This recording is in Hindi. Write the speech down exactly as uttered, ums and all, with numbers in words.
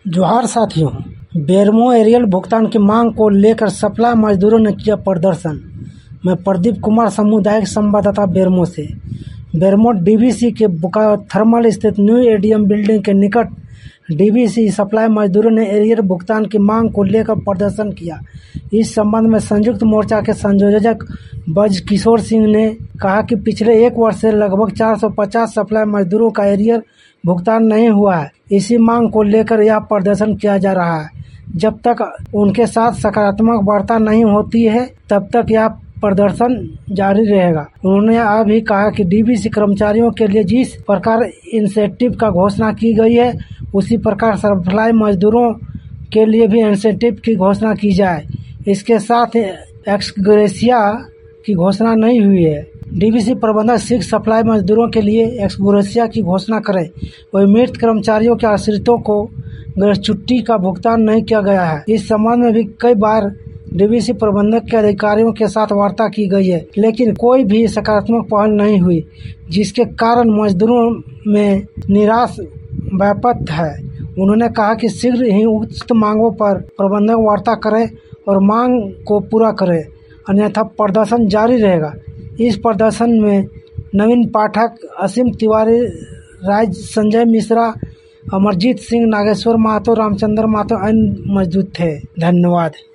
जोहार साथियों, बेरमो एरियल भुगतान की मांग को लेकर सप्लाई मजदूरों ने किया प्रदर्शन। मैं प्रदीप कुमार, सामुदायिक संवाददाता बेरमो से। बेरमो डीवीसी के बुका थर्मल स्थित न्यू एडीएम बिल्डिंग के निकट डीवीसी सप्लाई मजदूरों ने एरियल भुगतान की मांग को लेकर प्रदर्शन किया। इस संबंध में संयुक्त मोर्चा के संयोजक ब्रज किशोर सिंह ने कहा कि पिछले एक वर्ष से लगभग चार सौ पचास सप्लाई मजदूरों का एरियल भुगतान नहीं हुआ है। इसी मांग को लेकर यह प्रदर्शन किया जा रहा है। जब तक उनके साथ सकारात्मक वार्ता नहीं होती है, तब तक यह प्रदर्शन जारी रहेगा। उन्होंने यह भी कहा कि डीवीसी कर्मचारियों के लिए जिस प्रकार इंसेंटिव का घोषणा की गई है, उसी प्रकार सप्लाई मजदूरों के लिए भी इंसेंटिव की घोषणा की जाए। इसके साथ एक्स ग्रेशिया की घोषणा नहीं हुई है। डीवीसी प्रबंधक शीघ्र सप्लाई मजदूरों के लिए एक्स ग्रेशिया की घोषणा करे। वही मृत कर्मचारियों के आश्रितों को गैर छुट्टी का भुगतान नहीं किया गया है। इस संबंध में भी कई बार डीवीसी प्रबंधक के अधिकारियों के साथ वार्ता की गई है, लेकिन कोई भी सकारात्मक पहल नहीं हुई, जिसके कारण मजदूरों में निराश व्याप्त है। उन्होंने कहा कि शीघ्र ही उक्त मांगों पर प्रबंधक वार्ता करे और मांग को पूरा करे, अन्यथा प्रदर्शन जारी रहेगा। इस प्रदर्शन में नवीन पाठक, असीम तिवारी, राज संजय मिश्रा, अमरजीत सिंह, नागेश्वर महतो, रामचंद्र महतो अन्य मौजूद थे। धन्यवाद।